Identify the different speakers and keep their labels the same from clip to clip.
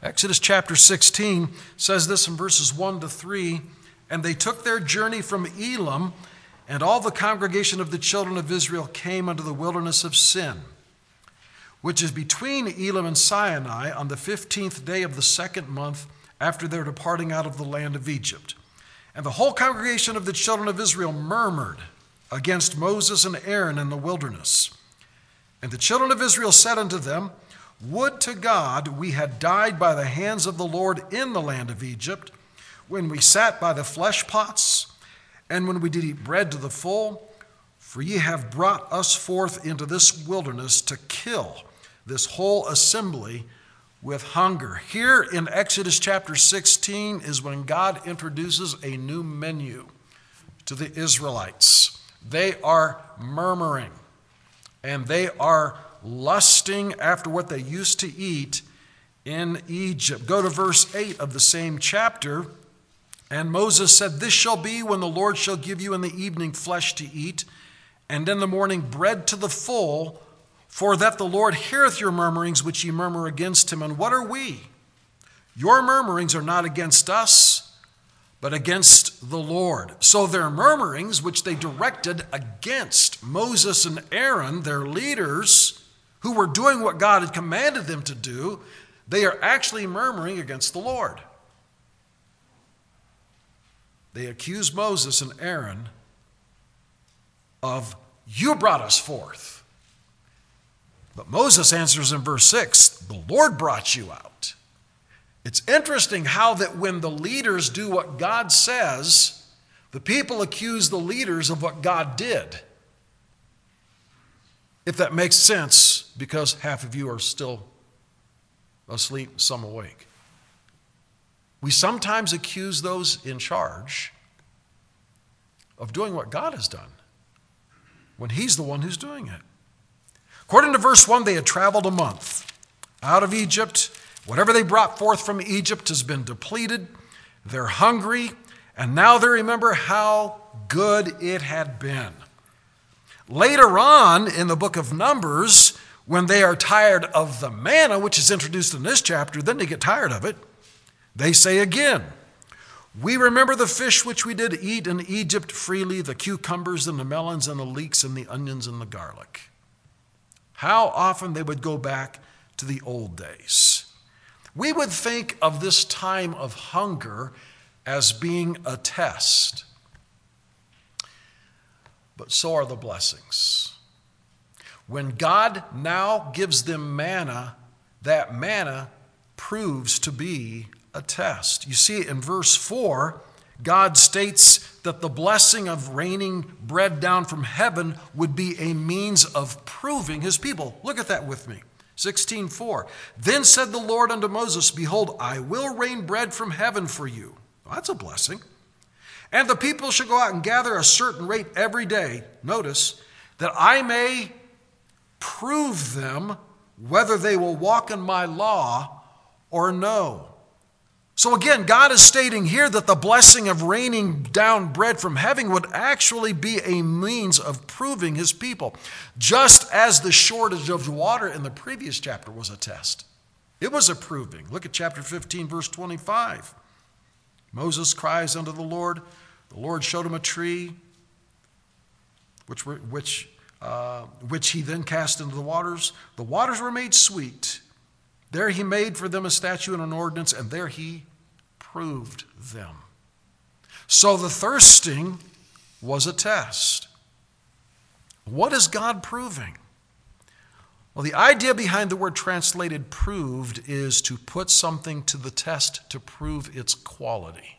Speaker 1: Exodus chapter 16 says this in verses 1 to 3, "And they took their journey from Elim, and all the congregation of the children of Israel came unto the wilderness of Sin, which is between Elim and Sinai, on the 15th day of the second month after their departing out of the land of Egypt. And the whole congregation of the children of Israel murmured against Moses and Aaron in the wilderness. And the children of Israel said unto them, Would to God we had died by the hands of the Lord in the land of Egypt, when we sat by the flesh pots, and when we did eat bread to the full. For ye have brought us forth into this wilderness to kill this whole assembly with hunger." Here in Exodus chapter 16 is when God introduces a new menu to the Israelites. They are murmuring, and they are lusting after what they used to eat in Egypt. Go to verse 8 of the same chapter. "And Moses said, This shall be when the Lord shall give you in the evening flesh to eat, and in the morning bread to the full, for that the Lord heareth your murmurings which ye murmur against him. And what are we? Your murmurings are not against us, but against the Lord." So their murmurings, which they directed against Moses and Aaron, their leaders, who were doing what God had commanded them to do, they are actually murmuring against the Lord. They accuse Moses and Aaron of, "You brought us forth." But Moses answers in verse 6, "The Lord brought you out." It's interesting how that when the leaders do what God says, the people accuse the leaders of what God did. If that makes sense, because half of you are still asleep, some awake. We sometimes accuse those in charge of doing what God has done, when he's the one who's doing it. According to verse 1, they had traveled a month out of Egypt. Whatever they brought forth from Egypt has been depleted. They're hungry, and now they remember how good it had been. Later on in the book of Numbers, when they are tired of the manna, which is introduced in this chapter, then they get tired of it. They say again, "We remember the fish which we did eat in Egypt freely, the cucumbers and the melons and the leeks and the onions and the garlic." How often they would go back to the old days. We would think of this time of hunger as being a test. But so are the blessings. When God now gives them manna, that manna proves to be a test. You see, in verse 4, God states that the blessing of raining bread down from heaven would be a means of proving his people. Look at that with me. 16:4. "Then said the Lord unto Moses, Behold, I will rain bread from heaven for you." Well, that's a blessing. "And the people shall go out and gather a certain rate every day." Notice, "that I may prove them whether they will walk in my law or no." So again, God is stating here that the blessing of raining down bread from heaven would actually be a means of proving his people, just as the shortage of water in the previous chapter was a test. It was a proving. Look at chapter 15, verse 25. Moses cries unto the Lord. The Lord showed him a tree, which he then cast into the waters. The waters were made sweet. There he made for them a statute and an ordinance, and there he proved them. So the thirsting was a test. What is God proving? Well, the idea behind the word translated proved is to put something to the test to prove its quality.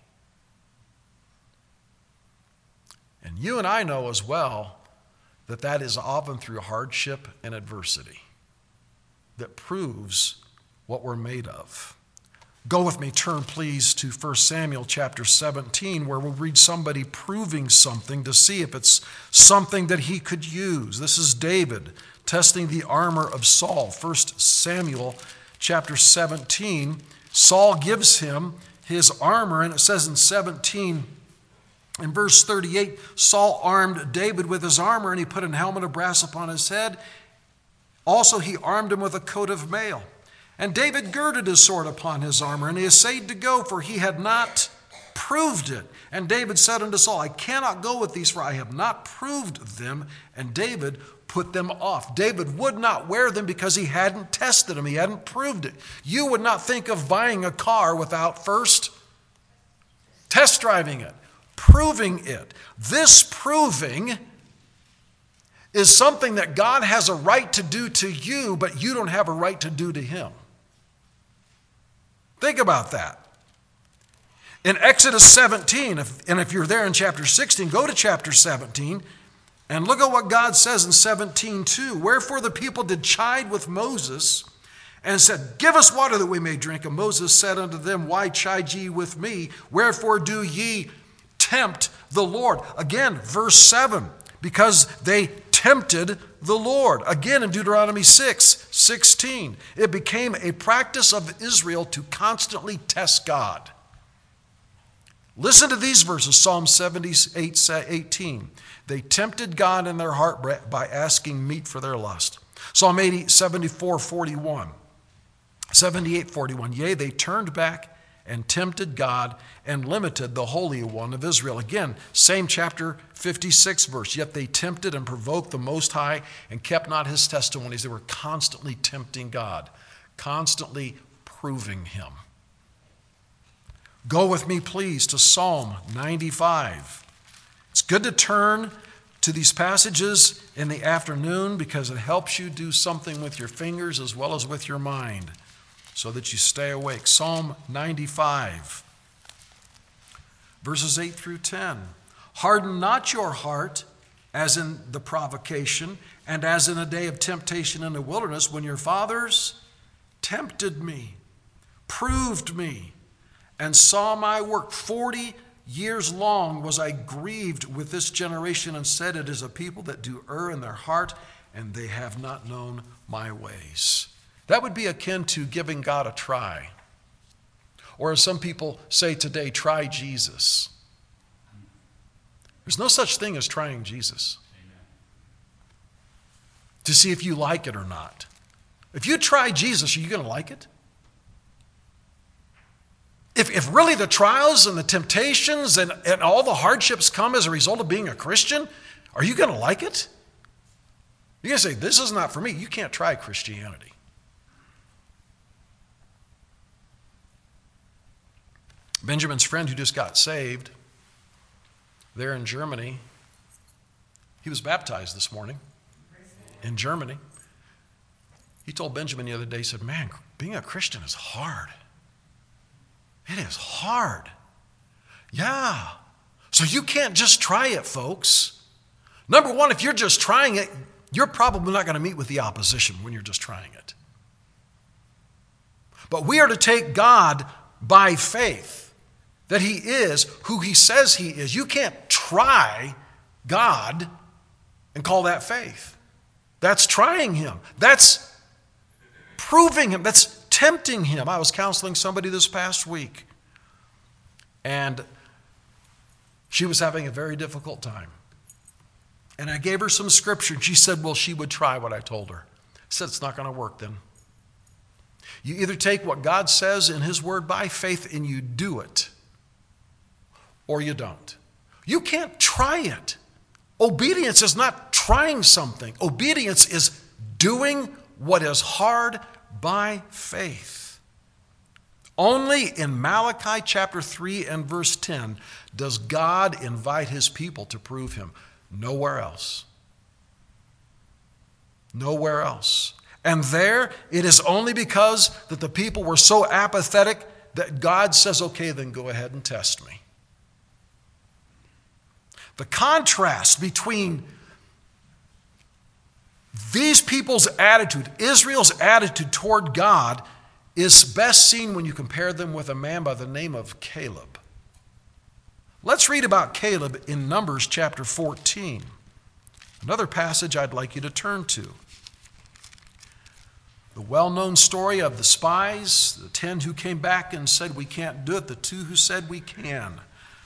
Speaker 1: And you and I know as well that that is often through hardship and adversity that proves what we're made of. Go with me, turn please to 1 Samuel chapter 17, where we'll read somebody proving something to see if it's something that he could use. This is David testing the armor of Saul. 1 Samuel chapter 17, Saul gives him his armor, and it says in 17, in verse 38, Saul armed David with his armor, and he put an helmet of brass upon his head. Also he armed him with a coat of mail. And David girded his sword upon his armor, and he essayed to go, for he had not proved it. And David said unto Saul, I cannot go with these, for I have not proved them. And David put them off. David would not wear them because he hadn't tested them. He hadn't proved it. You would not think of buying a car without first test driving it, proving it. This proving is something that God has a right to do to you, but you don't have a right to do to him. Think about that. In Exodus 17, and if you're there in chapter 16, go to chapter 17 and look at what God says in 17:2. Wherefore the people did chide with Moses and said, Give us water that we may drink. And Moses said unto them, Why chide ye with me? Wherefore do ye tempt the Lord? Again, verse 7, because they tempted the Lord. Again in Deuteronomy 6:16, it became a practice of Israel to constantly test God. Listen to these verses, Psalm 78:18. They tempted God in their heart by asking meat for their lust. Psalm 74:41. 78:41. Yea, they turned back and tempted God and limited the Holy One of Israel. Again, same chapter 56 verse. Yet they tempted and provoked the Most High and kept not his testimonies. They were constantly tempting God, constantly proving him. Go with me, please, to Psalm 95. It's good to turn to these passages in the afternoon because it helps you do something with your fingers as well as with your mind so that you stay awake. Psalm 95, verses 8 through 10. Harden not your heart as in the provocation and as in a day of temptation in the wilderness when your fathers tempted me, proved me, and saw my work. 40 years long was I grieved with this generation and said, It is a people that do err in their heart, and they have not known my ways. That would be akin to giving God a try. Or as some people say today, try Jesus. There's no such thing as trying Jesus. Amen. To see if you like it or not. If you try Jesus, are you going to like it? If really the trials and the temptations and all the hardships come as a result of being a Christian, are you going to like it? You're going to say, this is not for me. You can't try Christianity. Benjamin's friend who just got saved there in Germany, he was baptized this morning in Germany. He told Benjamin the other day, he said, man, being a Christian is hard. It is hard. Yeah. So you can't just try it, folks. Number one, if you're just trying it, you're probably not going to meet with the opposition when you're just trying it. But we are to take God by faith, that he is who he says he is. You can't try God and call that faith. That's trying him. That's proving him. That's tempting him. I was counseling somebody this past week, and she was having a very difficult time. And I gave her some scripture, and she said, well, she would try what I told her. I said, it's not going to work then. You either take what God says in his word by faith and you do it, or you don't. You can't try it. Obedience is not trying something. Obedience is doing what is hard by faith. Only in Malachi chapter 3 and verse 10 does God invite his people to prove him. Nowhere else. Nowhere else. And there, it is only because that the people were so apathetic that God says, okay, then go ahead and test me. The contrast between these people's attitude, Israel's attitude toward God, is best seen when you compare them with a man by the name of Caleb. Let's read about Caleb in Numbers chapter 14. Another passage I'd like you to turn to. The well-known story of the spies, the 10 who came back and said we can't do it, the 2 who said we can.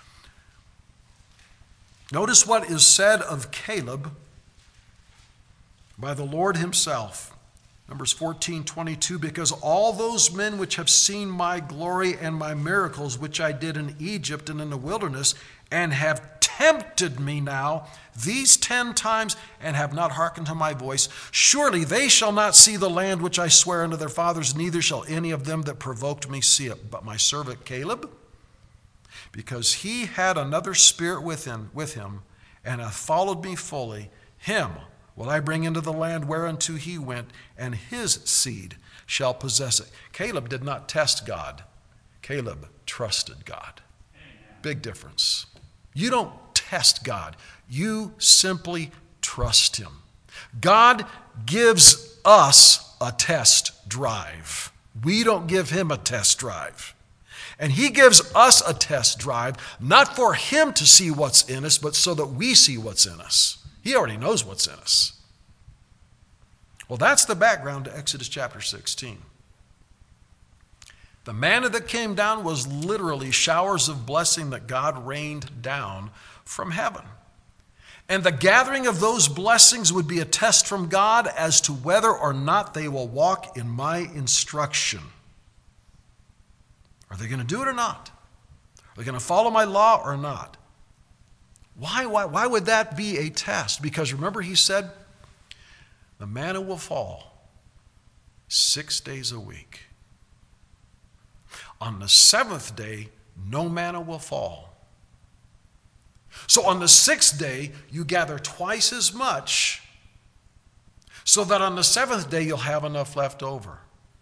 Speaker 1: Notice what is said of Caleb by the Lord himself Numbers 14:22, because all those men which have seen my glory and my miracles which I did in Egypt and in the wilderness, and have tempted me now these 10 times, and have not hearkened to my voice, surely they shall not see the land which I swear unto their fathers, neither shall any of them that provoked me see it. But my servant Caleb, because he had another spirit with him, and hath followed me fully, him will I bring into the land whereunto he went, and his seed shall possess it. Caleb did not test God. Caleb trusted God. Big difference. You don't test God. You simply trust him. God gives us a test drive. We don't give him a test drive. And he gives us a test drive, not for him to see what's in us, but so that we see what's in us. He already knows what's in us. Well, that's the background to Exodus chapter 16. The manna that came down was literally showers of blessing that God rained down from heaven. And the gathering of those blessings would be a test from God as to whether or not they will walk in my instruction. Are they going to do it or not? Are they going to follow my law or not? Why would that be a test? Because remember, he said, the manna will fall 6 days a week. On the 7th day, no manna will fall. So on the 6th day, you gather twice as much, so that on the 7th day, you'll have enough left over.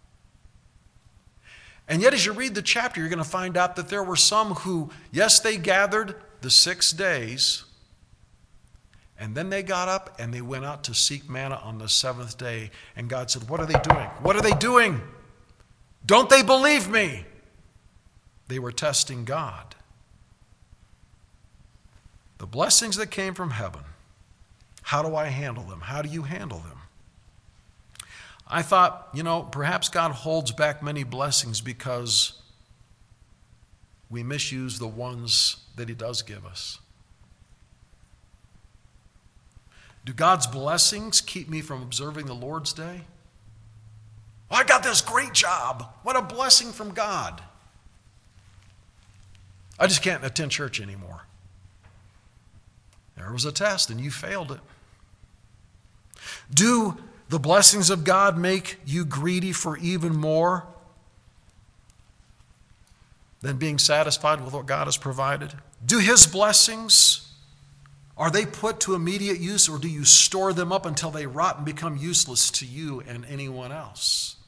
Speaker 1: And yet, as you read the chapter, you're going to find out that there were some who, yes, they gathered the 6 days, and then they got up and they went out to seek manna on the 7th day. And God said, what are they doing? What are they doing? Don't they believe me? They were testing God. The blessings that came from heaven, how do I handle them? How do you handle them? I thought, perhaps God holds back many blessings because we misuse the ones that he does give us. Do God's blessings keep me from observing the Lord's day? Oh, I got this great job. What a blessing from God. I just can't attend church anymore. There was a test and you failed it. Do the blessings of God make you greedy for even more than being satisfied with what God has provided? Do his blessings, are they put to immediate use, or do you store them up until they rot and become useless to you and anyone else?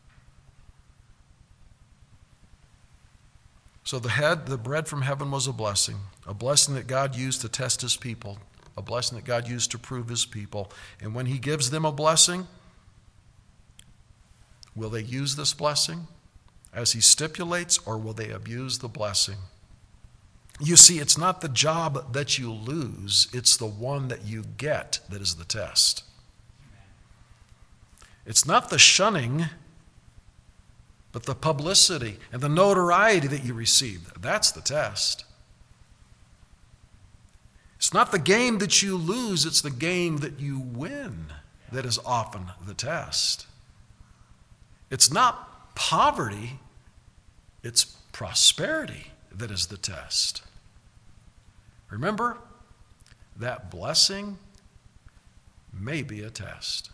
Speaker 1: So the bread from heaven was a blessing that God used to test his people, a blessing that God used to prove his people. And when he gives them a blessing, will they use this blessing as he stipulates, or will they abuse the blessing? You see, it's not the job that you lose, it's the one that you get that is the test. It's not the shunning, but the publicity and the notoriety that you receive. That's the test. It's not the game that you lose, it's the game that you win that is often the test. It's not poverty, it's prosperity that is the test. Remember, that blessing may be a test.